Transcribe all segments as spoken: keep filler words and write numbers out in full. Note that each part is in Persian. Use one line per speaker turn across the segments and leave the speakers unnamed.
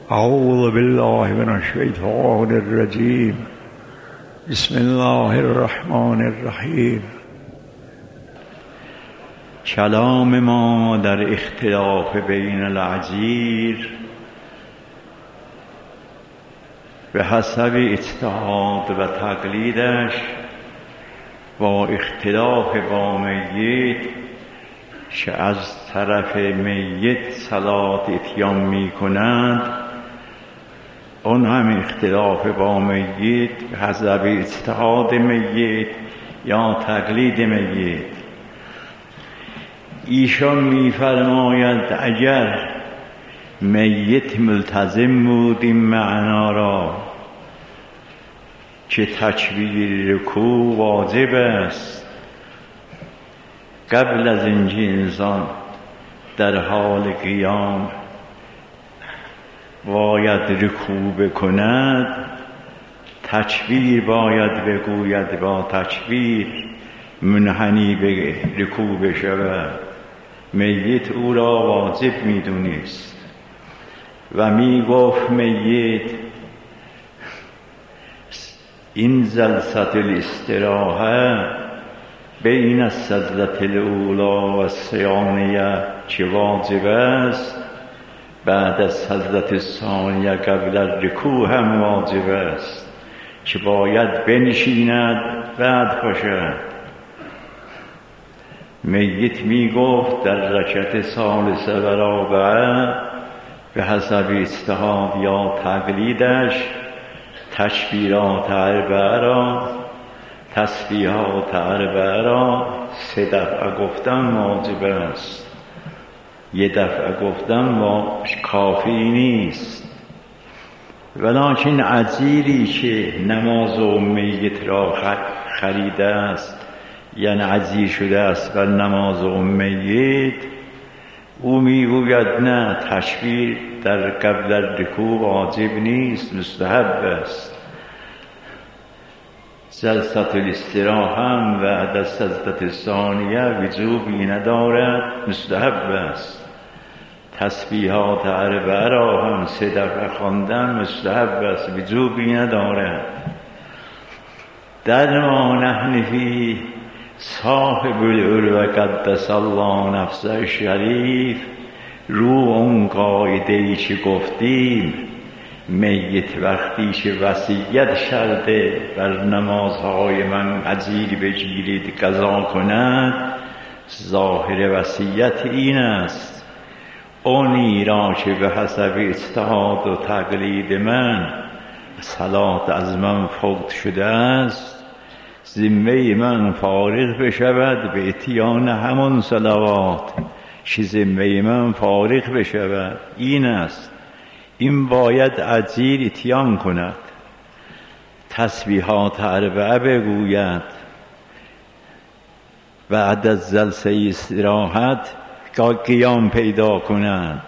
اعوذ بالله من الشیطان الرجیم. بسم الله الرحمن الرحیم. کلام ما در اختلاف بین العذیر به حسب اجتهاد و تقلیدش با اختلاف با میت که از طرف میت صلات اتیان می کنند، اون هم اختلاف با میت به حسب اجتهاد میت یا تقلید میت. ایشان می فرماید اگر میت ملتزم بود این معنا را که تکبیر رکوع واجب است، قبل از اینکه انسان در حال قیام باید رکوع بکند، تکبیر باید بگوید، با تکبیر منحنی به رکوع بشود. میت او را واجب میدونست و میگفت میت این جلسه الاستراحه بین السجدة الاولی و الثانیه که واجب است، بعد از سجدة الثانیه قبل الرکوع هم واجب است که باید بنشیند بعد باشد. میت می گفت در رکعت ثالثه و رابعه به حسب اجتهاد یا تقلیدش تکبیرات اربعه را، تسبیحات اربعه را سه دفعه گفتن واجب است. یه دفعه گفتن کافی نیست. ولکن عذیری که نماز و میت را خریده است، یعنی عذیر شده است بر نماز و میت، او میگوید نه، تکبیر در قبل رکوع واجب نیست، مستحب است. جلسه الاستراحه هم بعد از سجدة الثانیه وجوبی ندارد، مستحب است. تسبیحات اربعه را هم سه دفعه خواندن مستحب است، وجوبی ندارد. در ما نحن فی صاحب العروة قدس الله نفسه شریف رو اون قاعده‌ای که گفتیم، میت وقتی که وصیت شرده بر نمازهای من اجیر بگیرید قضا کند، ظاهر وصیت این است اونی را که به حسب اجتهاد و تقلید من صلات از من فوت شده است، ذمه من فارغ بشود به اتیان همان صلوات که ذمه من فارغ بشود. این است، این باید اجیر اتیان کند، تسبیحات اربعه بگوید، بعد از جلسه استراحت قیام پیدا کند،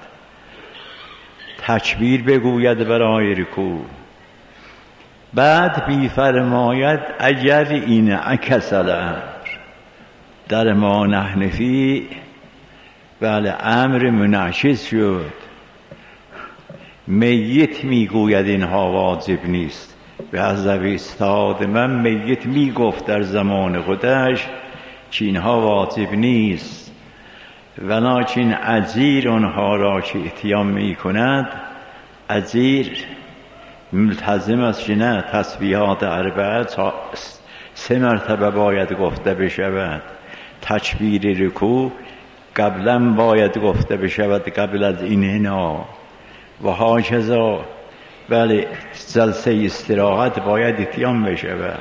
تکبیر بگوید برای رکوع. بعد بی فرماید اگر این عکس الامر در ما نحن فی، بله امر منعکس شد، میت میگوید اینها واجب نیست. به حسب اجتهاد من میت میگفت در زمان خودش که اینها واجب نیست، ولکن اجیر آنها را که اتیان میکند، اجیر ملتزم است که نه، تسبیحات اربعه سه مرتبه باید گفته بشود، تکبیر رکوع قبلا باید گفته بشود قبل از انحنا و هاکذا. بله جلسه استراحت باید اتیان بشود.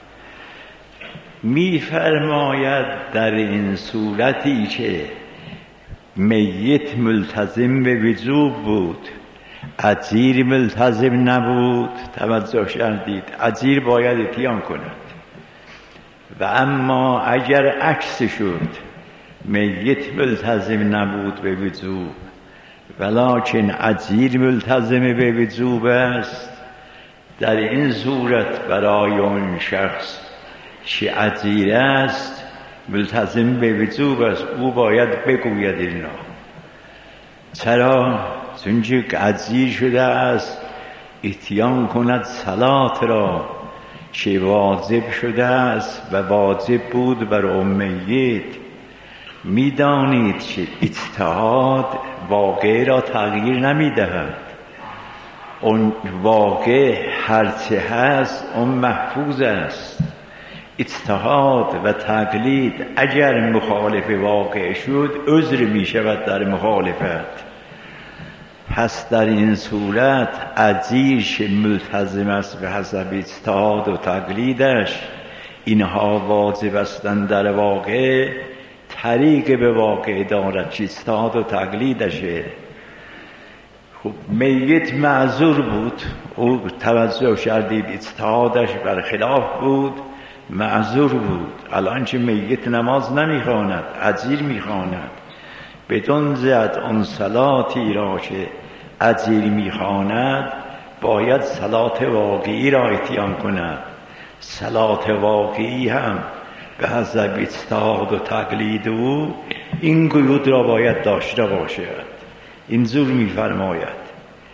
می فرماید در این صورتی که میت ملتزم به وجوب بود، اجیر ملتزم نبود، توجه کردید، اجیر باید اتیان کند. و اما اگر عکس شد، میت ملتزم نبود به وجوب ولکن اجیر ملتزم به وجوب است، در این صورت برای اون شخص که اجیر است ملتزم به وجوب است، او باید بگوید اینا. چرا؟ چونچه عزیر شده است اتیان کند صلات را چه واجب شده است و واجب بود بر امیت. میدانید که اجتهاد واقع را تغییر نمیدهد، اون واقع هرچه هست اون محفوظ است. اجتهاد و تقلید اگر مخالف واقع شد عذر می شود در مخالفت. پس در این صورت عزیز ملتزم است به حسب اجتهاد و تقلیدش، اینها واجب هستند در واقع، طریق به واقع دارد چه اجتهاد و تقلیدشه. خب میت معذور بود، او توجه کردید اجتهادش برخلاف بود، معذور بود. الان چه میت نماز نمیخواند، عزیر میخواند، بدون زد اون صلاتی را که عزیر میخواند باید صلات واقعی را اتیان کند. صلات واقعی هم به حسب اجتهاد و تقلید او این قیود را باید داشته باشد. اینجور میفرماید.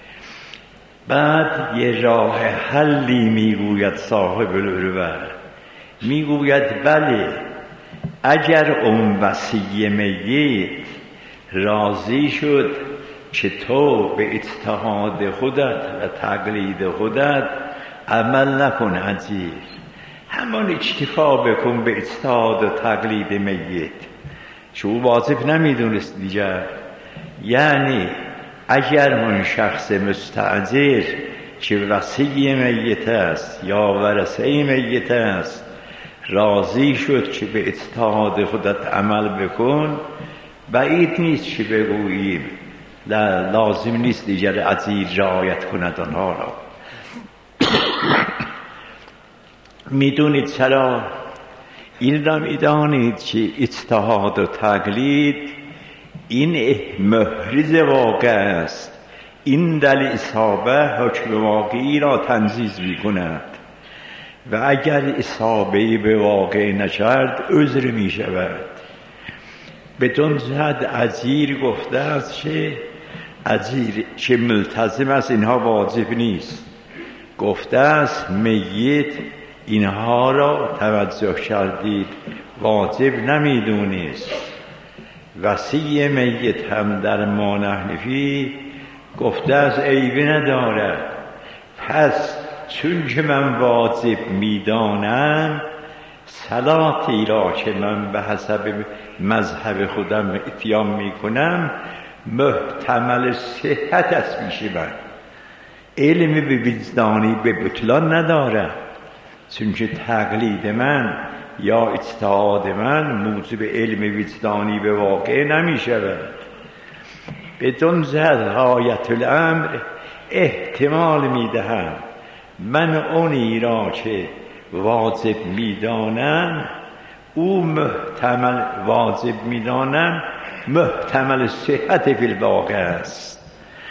بعد یه راه حلی میگوید صاحب العروه، میگوید بله اگر اون وصی میت راضی شد که تو به اجتهاد خودت و تقلید خودت عمل نکن عزیر، همان اکتفا بکن به اجتهاد و تقلید میت، چه او واجب نمیدونست دیگر. یعنی اگر اون شخص مستأجر که وصی میت است یا ورثه میت است راضی شد که به اجتهاد خودت عمل بکن، بعید نیست که بگوییم لازم نیست دیگر عزیر رعایت کند آنها را. میدونید چرا؟ این را میدانید که اجتهاد و تقلید این محرز واقع است، این دل اصابه حکم واقعی را تنزیز می کند و اگر اصابه‌ای به واقع نکرد عذر می شود. بدون زد عزیر گفته است که عزیر که ملتزم است اینها واجب نیست، گفته است میت اینها را توجه کردید واجب نمیدونست. وصی میت هم در ما نحنفی گفته از عیبی ندارد، پس چون که من واجب میدانم صلاتی را که من به حسب مذهب خودم اتیان میکنم محتمل صحت است پیش من، علم به وجدانی به بطلان ندارد، چون که تقلید من یا اجتهاد من موجب علم وجدانی به واقع نمی شود. بدون زد غایت الامر احتمال می دهم من اونی را که واجب می دانم او محتمل واجب می دانم محتمل صحت فی الواقع است.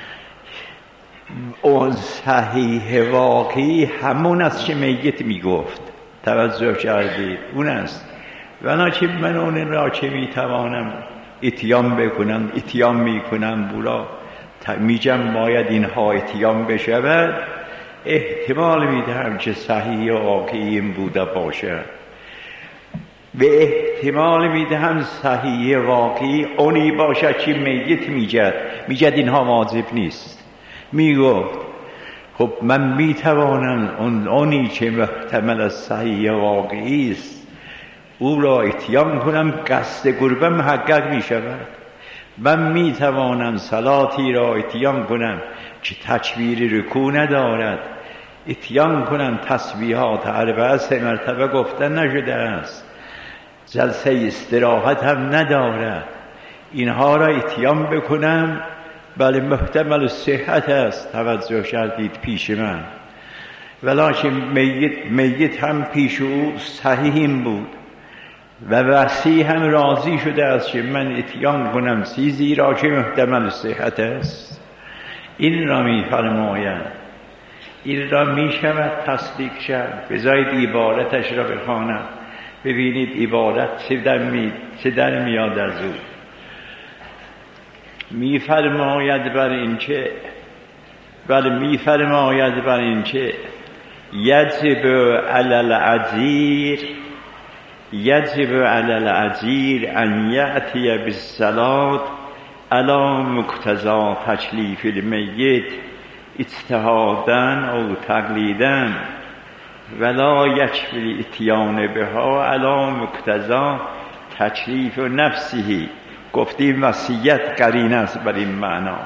اون صحیح واقعی همون است که میت می گفت، توجه کردید اون است. ولی من اون را که می توانم اتیان بکنم اتیان می کنم بولا میگم باید اینها اتیان بشود، احتمال می دهم که صحیح واقعی این بوده باشد و احتمال می دهم صحیح واقعی اونی باشد که میت میگد میگد اینها واجب نیست. می گفت خب من می توانم اون اونی که محتمل از صحیح واقعی است او را اتیان کنم، قصد قربه محقق می شود. من می توانم صلاتی را اتیان کنم که تکبیر رکوع ندارد، اتیان کنم تسبیحات اربعه سه مرتبه گفته نشده است، جلسه استراحت هم ندارد، اینها را اتیان بکنم، بله محتمل صحت است. توجه کردید پیش من، ولیکن میت, میت هم پیش او صحیح بود و وصی هم راضی شده است که من اتیان کنم چیزی را که محتمل صحت است. این را می فرماید، این را می شود تصدیق کرد. بذارید عبارتش را بخوانم ببینید عبارت چه در, می... چه در میاد از او. میفرماید بر این که بل میفرماید بر این که یجب علی العذیر یجب علی العذیر ان یأتی بالصلاة علی مقتضی تکلیف المیت اجتهادا او تقلیدا ولا یکفی الاتیان بها علی مقتضی تکلیف نفسه. گفتیم وصیت قرین است بر این معنا.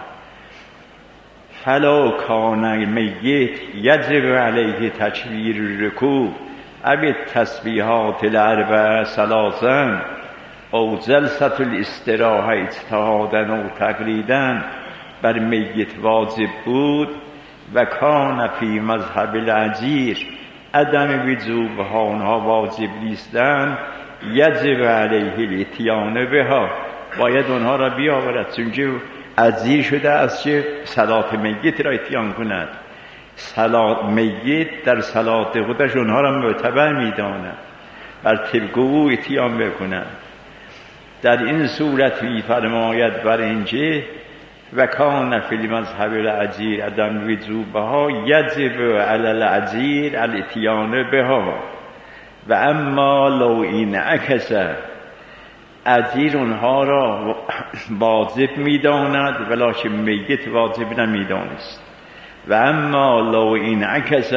فلا کان میت یجب علیه تکبیر الرکوع او تسبیحات الاربع ثلاثا او جلسة الاستراحه اجتهادا او تقلیدا بر میت واجب بود و کان فی مذهب العذیر عدم وجوبها آنها واجب نیستند یجب علیه الاتیان بها باید آنها را بیاورد چونکه عذیر شده از چه صلات میت را اتیان کند. صلات میت در صلات خودش اونها را معتبر میداند بر طبق او اتیان بکند. در این صورت میفرماید بر اینجا و کان فی المذهب العذیر عدم وجوبها یجب علی العذیر الاتیان بها و اما لو این عکس عذیر اونها را واجب میداند ولکن میت واجب نمیدانست. و اما لو این عکس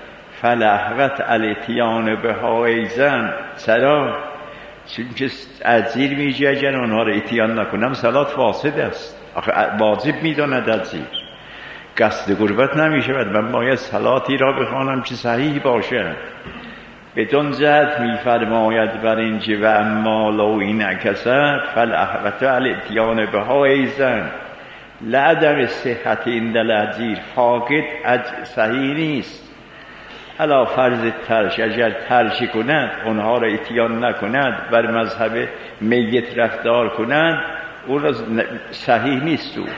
فلحوت الاتیان بها ایزن چرا؟ چونکه عذیر میگه اگر اونها را اتیان نکنم صلات فاسد است. آخه واجب میداند عذیر قصد قربت نمیشه من باید صلاتی را بخوانم که صحیح باشد. بدون جهت میفرماید بر اینجا و اما لو این عکست فالاحوط الاتیان بها ایزن لعدم صحت این العذیر فاقد صحیح نیست. علا فرض ترش اگر ترش کند اونها را اتیان نکند بر مذهب میت رفتار کند اون را صحیح نیست. او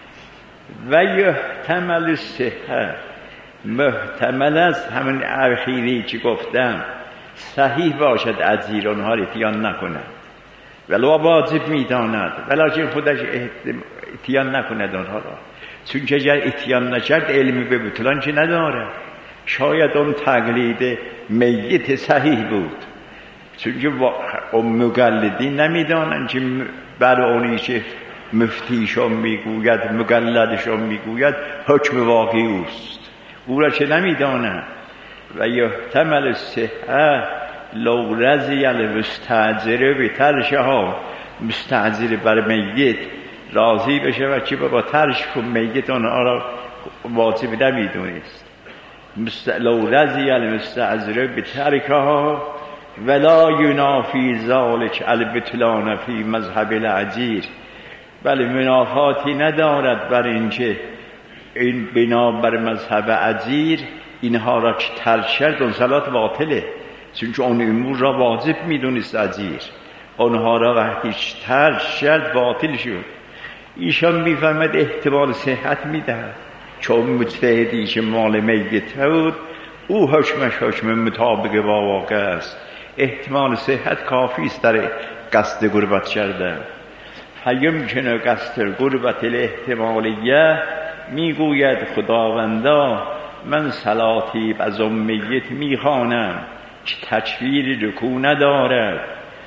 و یحتمل صحت محتمل است همین اخیری که گفتم صحیح باشد عذیر اونها را اتیان نکند ولو واجب میداند ولیکن خودش اتیان نکند اونها را چون اگر اتیان نکرد علمی به بطلان که نداره. شاید اون تقلید میت صحیح بود چون که اون مقلدین نمیدانند که بر اونی که مفتیشون میگوید مقلدشون میگوید حکم واقعی اوست او را چه نمیدانند. و یحتمل صحه لو رضی المستأجر بترشها مستأجر بر میت راضی بشه و چه با ترش کن میت آنها را واجب نمیدونست. لو رضی المستأجر بترکها ولا ینافی ذلک البطلان فی مذهب العذیر بله منافاتی ندارد بر اینکه این بنا بر مذهب عذیر اینها را که ترک کرد اون صلات باطله چون که اون امور را واجب میدونست عذیر اونها را وقتی ترک کرد باطل شد. ایشان میفهمد احتمال صحت میدهد چون مجتهدی که مال میت بود او حکمش حکم مطابق با واقع است احتمال صحت کافی است در قصد قربت کردن. فیمکن قصد قربت الاحتمالیه میگوید خداوندا من صلاتی از اون میت میخوانم که تکبیر رکوع ندارد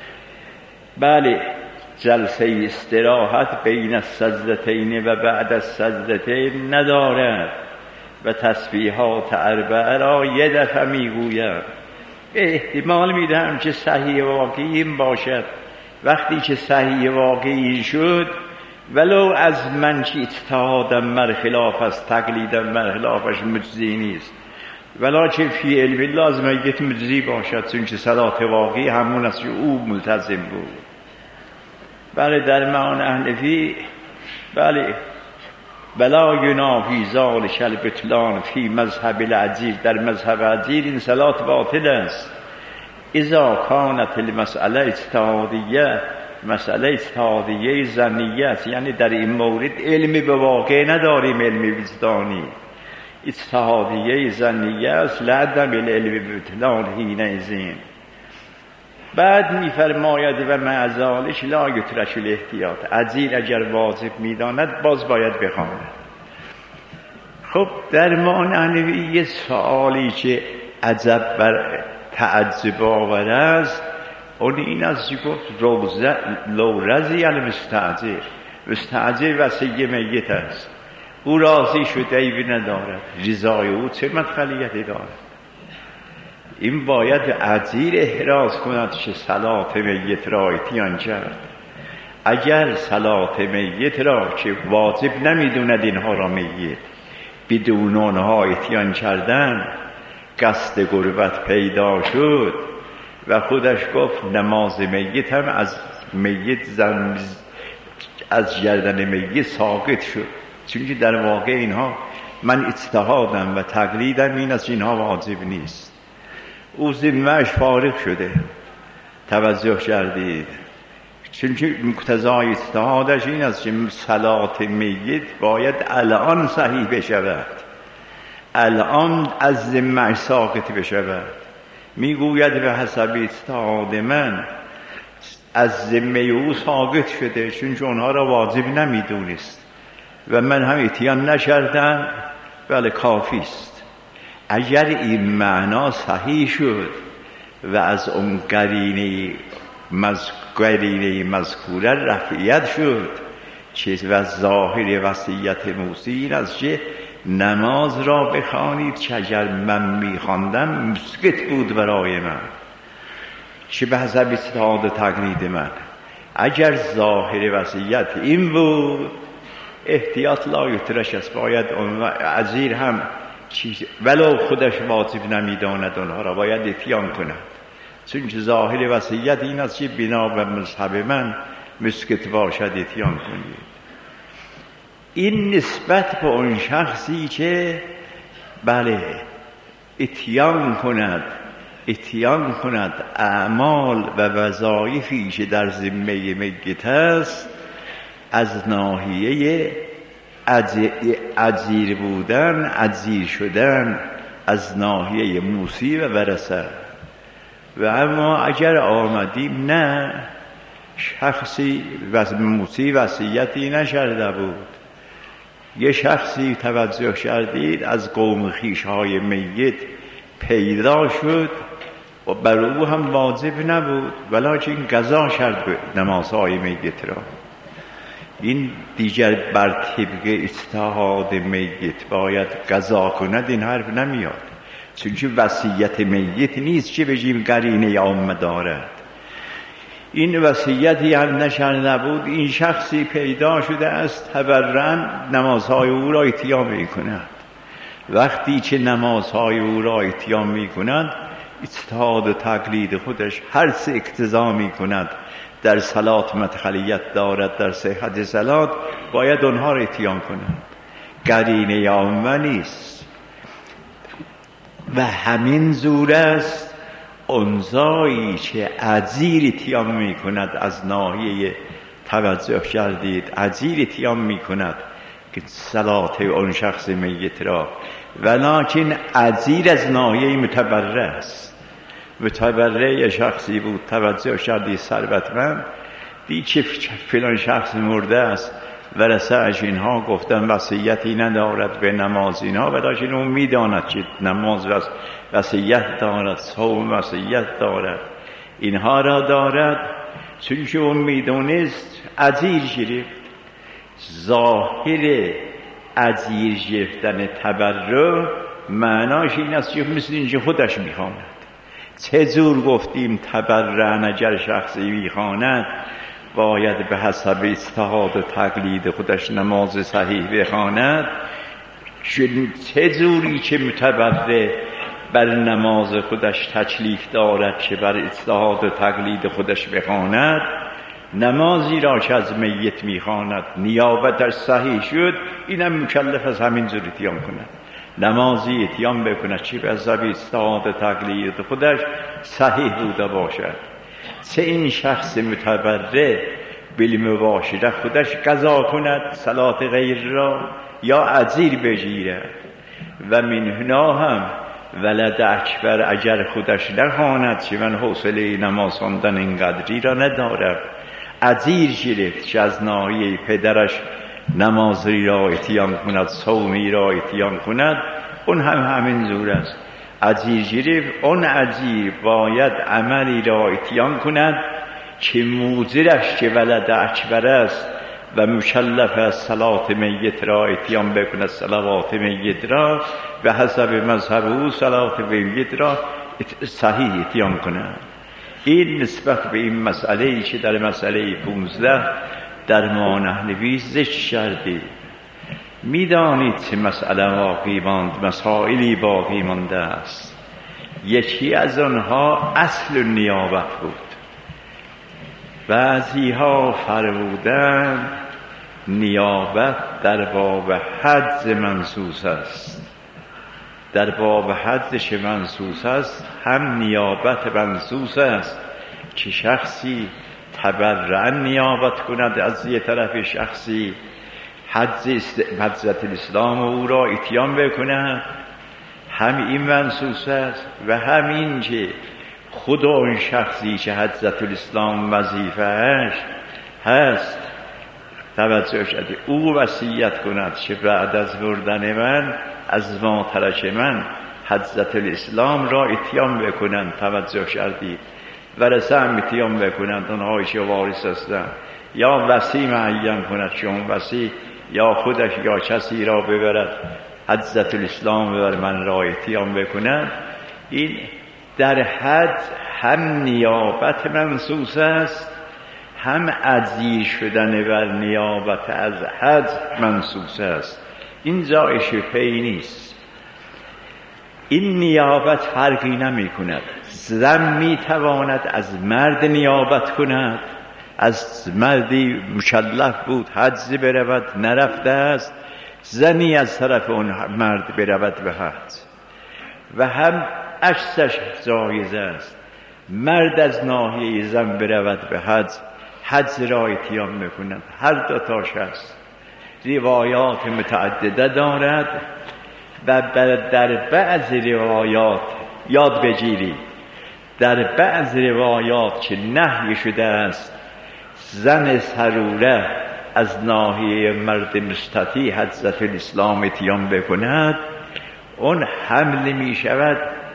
بله جلسه استراحت بین السجدتین و بعد السجدتین ندارد و تسبیحات اربعه را یه دفعه میگوید. احتمال میدهم که صحیح واقعی این باشد. وقتی که صحیح واقعی شد ولو از من که اجتهادم مر خلاف است تقلیدم مر خلافش مجزی نیست ولیکن فی علم لازم ایت مجزی باشد چون که صلات واقعی همون است که او ملتزم بود. بله در معان احنفی بله بلا ینافی ذلک البطلان فی مذهب العذیر در مذهب عذیر این صلات باطل است. اذا کانت المسئله اجتهادیه مسئله اجتهادیه ظنیه است یعنی در این مورد علمی به واقع نداریم علمی وجدانی اجتهادیه ظنیه است لعدم العلم بطلان حینئذ بعد میفرماید و معزالش لا یترک الاحتیاط، عزیر اگر واجب میداند باز باید بخواند. خب در معنی یه سوالی که عجب بر تعجب آور است، اون این است که گفت روزه لو رضی المستأجر، مستأجر وصیه میت است، او راضی شده عیبی ندارد، رضای او چه مدخلیتی دارد؟ این باید عزیر احراز کند که صلات میت را اتیان کرد. اگر صلات میت را که واجب نمیدوند اینها را میت بدون آنها اتیان کردن، قصد غربت پیدا شد و خودش گفت نماز میت هم از میت زن از گردن میت ساقط شد، چون در واقع اینها من اجتهادم و تقلیدم این از اینها واجب نیست. او ذمه‌اش فارغ شده، توجه کردید؟ چون که مقتضای اجتهادش این است که صلات میت باید الان صحیح بشود، الان از ذمه‌اش ساقط بشود. میگوید به حسب اجتهاد من از ذمه او ساقط شده، چون که اونها را واجب نمیدونست و من هم اتیان نکردم، بله کافی است. اگر این معنا صحیح شد و از اون قرینه قرینه مذکوره رفعیت شد چیز و ظاهر وصیت موسی این است که نماز را بخوانید که اگر من میخواندم مسکت بود برای من، چه به حسب اجتهاد تقلید من. اگر ظاهر وصیت این بود احتیاط لا یترک است، باید عزیر هم چیز ولو خودش واجب نمیداند اونها را باید اتیان کند، چون که ظاهر وصیت این است که بنا به مذهب من مسکت باشد اتیان کنید. این نسبت به اون شخصی که بله اتیان کند اتیان کند اعمال و وظایفی که در ذمه میت است، از ناحیه عزیر بودن، عزیر شدن از ناحیه موسی و ورثه. و اما اگر آمدیم نه شخصی و موسی وصیتی نشرده بود، یه شخصی توجه کردید از قوم خویش‌های میت پیدا شد و بر او هم واجب نبود ولکن قضا کرد نمازهای میت را، این دیگر بر طبق اجتهاد میت باید قضا کند، این حرف نمیاد، چون که وصیت میت نیست که بگیم قرینه عامه دارد. این وصیتی هم نشرده بود، این شخصی پیدا شده است تبرن نمازهای او را اتیان می کند. وقتی که نمازهای او را اتیان می کند اجتهاد و تقلید خودش هر سه اقتضا می کند، در صلات مدخلیت دارد، در صحت صلات باید آنها را اتیان کند، قرینه عامه نیست. و همین زور است انزایی که عزیر اتیان می کند از ناحیه توجه کردید عزیر اتیان می کند که صلات اون شخص میت را، ولکن عزیر از ناحیه متبرع است. متبرع شخصی بود توجه کردید ثروتمند، دی که فلان شخص مرده است ورثه اش اینها گفتن وصیتی ندارد به نماز اینها، ولکن اون میداند که نماز وصیت دارد، صوم وصیت دارد، اینها را دارد، چون که اون میدونست عزیر گرفت. ظاهر عزیر گرفتن تبرع معناش این است که مثل اینجا خودش میخواند. چه جور گفتیم تبرع اگر شخصی میخواند باید به حسب اجتهاد و تقلید خودش نماز صحیح بخواند، چه جوری که متبرع بر نماز خودش تکلیف دارد که بر اجتهاد و تقلید خودش بخواند، نمازی را که از میت میخواند نیابتش صحیح شد اینم مکلف از همین جور اتیان کند، نمازی اتیان بکند چه به حسب اجتهاد و تقلید خودش صحیح بوده باشد. چه این شخص متبرع بالمباشره خودش قضا کند صلات غیر را یا عزیر بگیرد. و من هنا هم ولد اکبر اگر خودش نخواند که من حوصله نماز خواندن اینقدری را ندارم. عذیر گرفت که از ناحیه پدرش نمازی را اتیان کند، صومی را اتیان کند، اون هم همین زور است. عذیر گرفت، اون عذیر باید عملی را اتیان کند که موزرش که ولد اکبر است و مکلف از صلات میت را اتیان بکند، صلوات میت را به حسب مذهب او صلات میت را صحیح اتیان کند. این نسبت به این مسئله ای که در مسئله پونزده در ما نحنوی ذکر کردید. میدانید چه مسئله باقی ماند، مسائلی باقی مانده است. یکی از آنها اصل نیابت بود. بعضی ها فرمودند نیابت در باب حدز منصوص است. در باب حدزش منصوص است، هم نیابت منصوص است که شخصی تبرعا نیابت کند از یه طرف شخصی حدز حضرت الاسلام او را اتیان بکند، هم این منصوص است و همین که خود اون شخصی که حضرت الاسلام وظیفه‌اش هست توجه شده او وصیت کند که بعد از مردن من از ما ترک من حضرت الاسلام را اتیان بکنند. توجه شدید ورثه هم اتیان بکنند، اونهایی که وارث هستند، یا وصی معین کند که اون وصی یا خودش یا کسی را ببرد حضرت الاسلام بر من را اتیان بکنند. این در حد هم نیابت منصوص است، هم عزیر شدن بر نیابت از حد منصوص است. این جای شبهه‌ای نیست. این نیابت فرقی نمی کند. زن می تواند از مرد نیابت کند، از مردی مکلف بود حدز برود نرفته است، زنی از طرف اون مرد برود به حدز، و هم عکسش جایز است، مرد از ناحیه زن برود به حدز، حدز را اتیان میکند. هر دو تاش هست. روایات متعدده دارد و در بعض روایات یاد بگیری، در بعض روایات که نهی شده است زن سروره از ناحیه مرد مستطیع حضرت الاسلام اتیان بکند، اون حمل می شود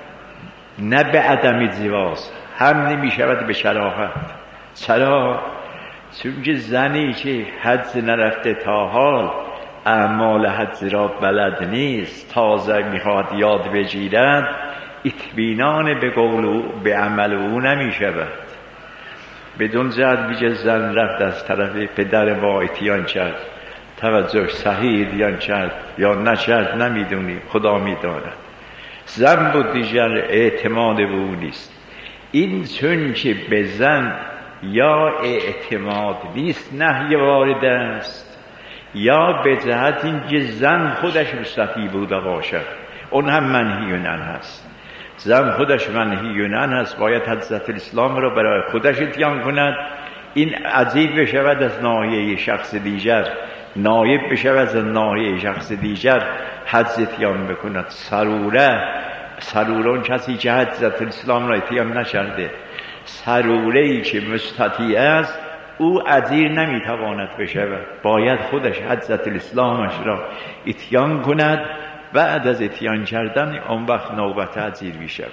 نه به عدم زواج، حمل می شود به شراحت. چرا؟ چون که زنی که حدز نرفته تا حال اعمال حدز را بلد نیست، تازه میخواد یاد بگیرد، اطمینان به قول او به عمل او نمی شود. بدون جهت بیجه زن رفت از طرف پدر ما اتیان کرد، توجه صحیح اتیان کرد یا نکرد نمیدونیم، خدا میداند. زن بود دیگر اعتماد به او نیست. این چون که به زن یا اعتماد نیست نهی وارد است، یا به جهت این که زن خودش مستطیع بوده باشد، اون هم منهی عنه هست. زن خودش منهی عنه هست، باید حضرت الاسلام را برای خودش اتیان کند. این عزیز بشود از ناحیه شخص دیگر، نایب بشود از ناحیه شخص دیگر حدز اتیان بکند. سروره سروره اون کسی که حضرت الاسلام را اتیان نشرده، سروره‌ای که مستطیع است او عذیر نمیتواند بشود، باید خودش حضرت الاسلامش را اتیان کند. بعد از اتیان کردن اون وقت نوبت عذیر میشود.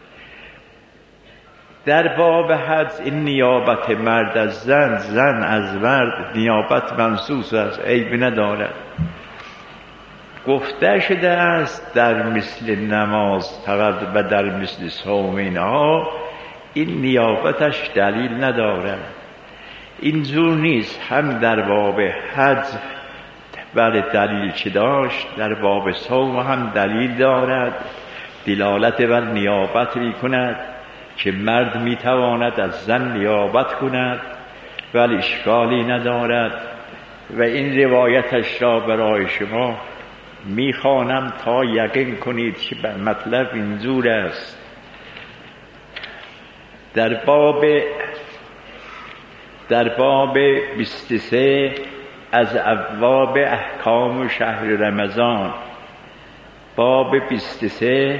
در باب حدز این نیابت مرد از زن، زن از مرد نیابت منصوص است، عیب ندارد. گفته شده است در مثل نماز و در مثل صوم اینها این نیابتش دلیل ندارد. اینجور نیست. هم در باب حدز بر دلیل چه داشت، در باب صوم هم دلیل دارد، دلالت بر نیابت می کند که مرد می تواند از زن نیابت کند، ولی اشکالی ندارد. و این روایتش را برای شما می خوانم تا یقین کنید که مطلب اینجور است. در باب در باب بیست و سه از ابواب احکام شهر رمضان، باب بیست و سه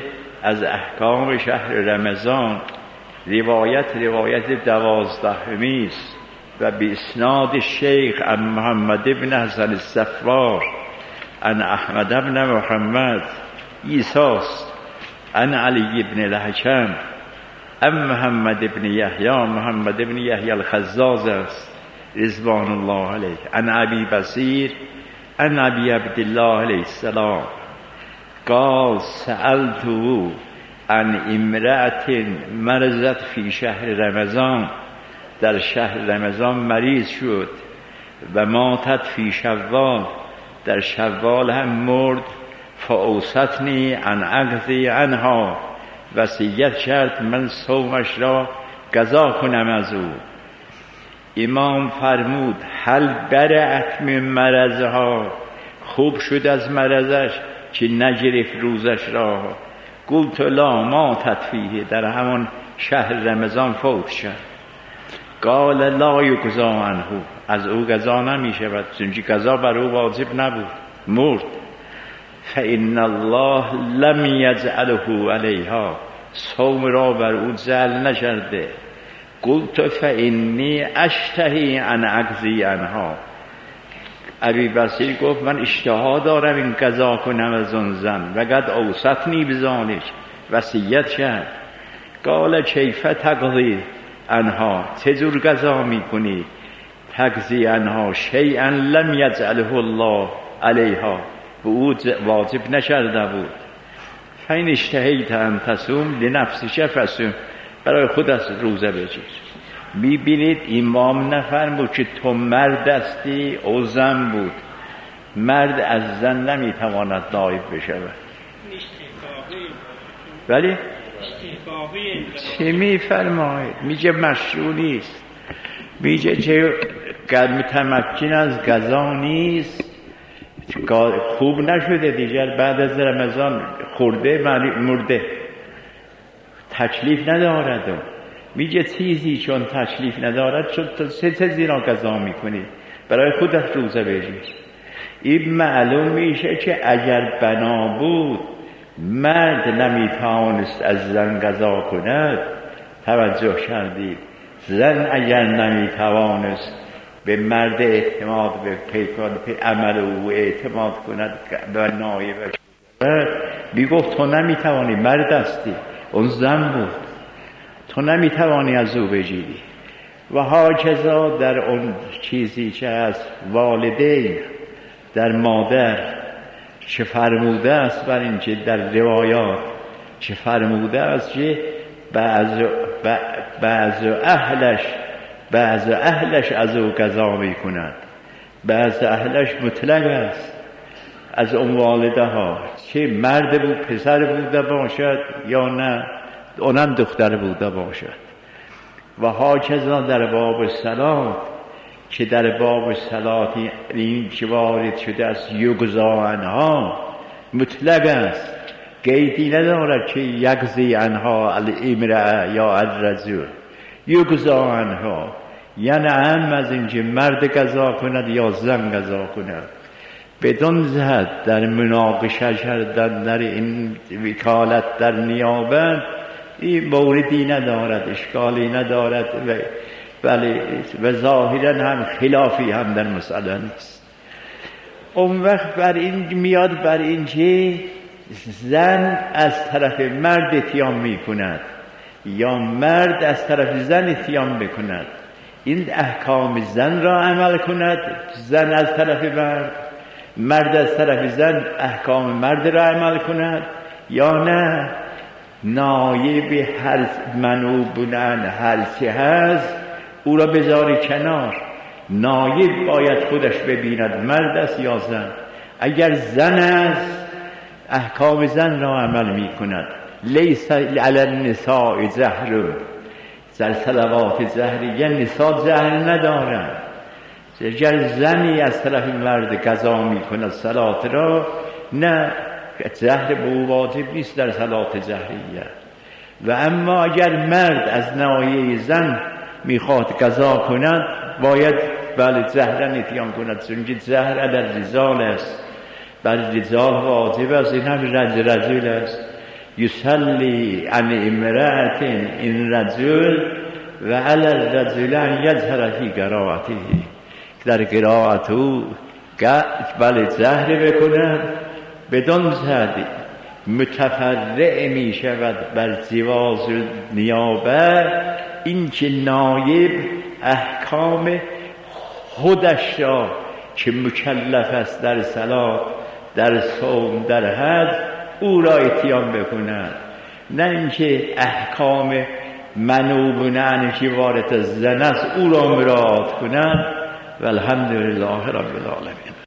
از احکام شهر رمضان روایت روایت دوازدهمی است و به اسناد شیخ عن محمد بن حسن الصفار عن احمد بن محمد عیسی است عن علی بن الحکم عن محمد بن یحیی محمد بن یحیی الخزاز است رضوان الله علیه عن ابی بصیر عن ابی عبدالله علیه السلام قال سألته عن امرأة مرضت فی شهر رمضان، در شهر رمضان مریض شد و ماتت فی شوال، در شوال هم مرد. فاوصتنی عن اقضی عنها، وصیت کرد من صومش را قضا کنم از او. امام فرمود هل برأت من مرضها، خوب شد از مرضش که نگرفت روزش را. قلت لا ماتت فیه، در همان شهر رمضان فوت شد. قال لا یقضی عنه، از او قضا نمی شود، چون قضا بر او واجب نبود، مرد. فإن الله لم یجعله علیها، صوم را بر او جعل نکرده. قلت فإنی اشتهی ان اقضی عنها، ابی بصیر گفت من اشتها دارم این قضا کنم از اون زن، وقد اوصتنی بذالک، وصیت کرد. قال کیف تقضی عنها، چجور قضا میکنی؟ تقضی عنها شیئا لم یجعله الله علیها، به او واجب نکرده بود. فین اشتهیت ان تصوم لنفسک فصوم، برای خودت روزه بگیر. میبینید امام نفرمود که تو مرد هستی او زن بود. مرد از زن نمیتواند نایب بشود. ولی چه میفرماید؟ میگه مشروع نیست، میگه که متمکن از قضا نیست، خوب نشده دیگر، بعد از رمضان خورده مرده، تکلیف ندارد. میگه چیزی چون تکلیف ندارد چون تو سه چیزی را قضا میکنی، برای خودت روزه بگیر. این معلوم میشه که اگر بنا بود مرد نمیتوانست از زن قضا کند، توجه کردید، زن اگر نمیتوانست به مرد اعتماد به پیکان به عمل او اعتماد کند به نایبش، میگفت تو نمیتوانی، مرد هستی، اون زن بود، تو نمیتوانی از او بگیری. و هاکذا در اون چیزی که از والدین در مادر چه فرموده است، بر این که در روایات چه فرموده است که بعض بعض اهلش بعض اهلش از او قضا میکنند، بعض اهلش مطلق است از اون والده ها، چه مرد بود پسر بوده باشد یا نه اونم دختر بوده باشد. و هاکذا در باب صلات، که در باب صلات این که وارد شده از یقضی عنها مطلق است، قیدی ندارد که یقضی عنها الامرأة یا الرجل. یقضی عنها یعنی هم از اینکه مرد قضا کند یا زن قضا کند. بدون جهت در مناقشه کردن در این وکالت در نیابت این موردی ندارد، اشکالی ندارد، و بله و ظاهرا هم خلافی هم در مسئله نیست. اون وقت بر این میاد بر این که زن از طرف مرد اتیام می کند یا مرد از طرف زن اتیام بکند، این احکام زن را عمل کند، زن از طرف مرد، مرد از طرف زن احکام مرد را عمل کند، یا نه نایب هر منوبونن هر چه هست او را بذاری کنار. نایب باید خودش ببیند مرد است یا زن. اگر زن است احکام زن را عمل می کند. لیس علی النساء زهر، در صلوات زهریه نساء زهر ندارند. اگر زنی از طرف مرد قضا می کند صلات را، نه زهر به او واجب نیست در صلات زهریه. و اما اگر مرد از ناحیه زن میخواد قضا کند باید بله زهرن اتیان کند، چون زهر در رجال است، بر رجال واجب است، این هم رج رجل است. یصلی عن امرأة این رجل و علی الرجل ان یجهر فی قرائته، در قرائت او بله جهر بکنن بدان زدی متفرع می شود بر جواز نیابه، این که نایب احکام خودش را که مکلف است در صلات، در صوم، در حج او را اتیان بکنند، نه اینکه احکام منوب عنه که وارد زن است او را مراعات کنند. و الحمدلله رب العالمین.